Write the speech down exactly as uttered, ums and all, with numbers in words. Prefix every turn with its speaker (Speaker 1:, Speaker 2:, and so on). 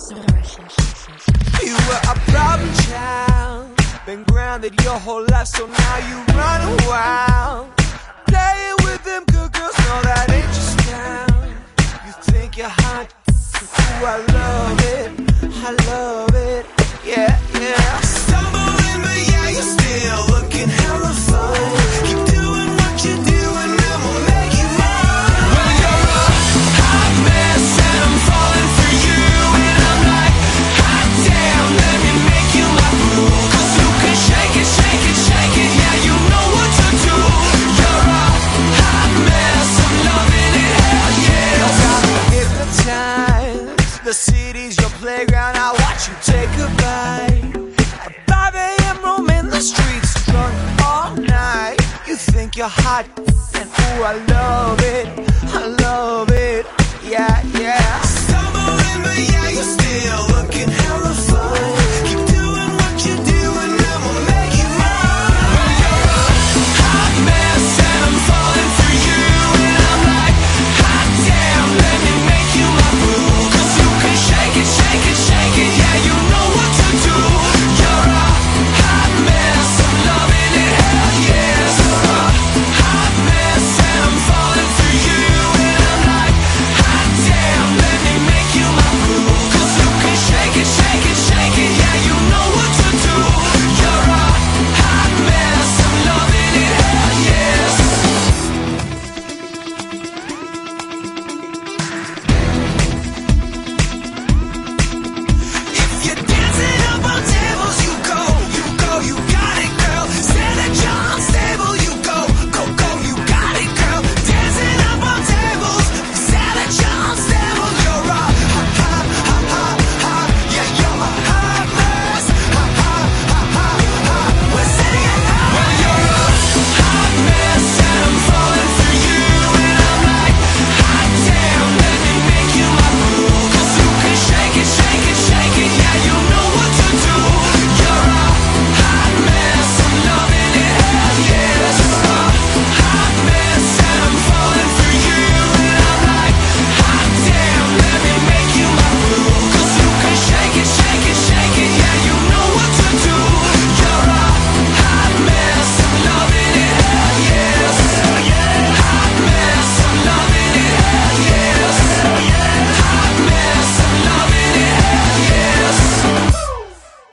Speaker 1: You were a problem child, been grounded your whole life, so now you run wild. Playing with them good girls, no, that ain't your style. You think you're hot, ooh, I love it, I love it, yeah, yeah. Stumbling, but yeah, you're still looking hella fine. Keep doing what you're doing, and we'll make you mine. Well, you're a hot mess, and I'm falling for you, and I'm like, hot damn, let me make you my boo. Cause you can shake it, shake it, shake it, yeah, you know what to do. You're a hot mess, I'm loving it, hell yeah. You got me hypnotized, the city's your playground, I watch you take a bite. At five A M roaming the streets, drunk all night. You think you're hot, and ooh, I love it.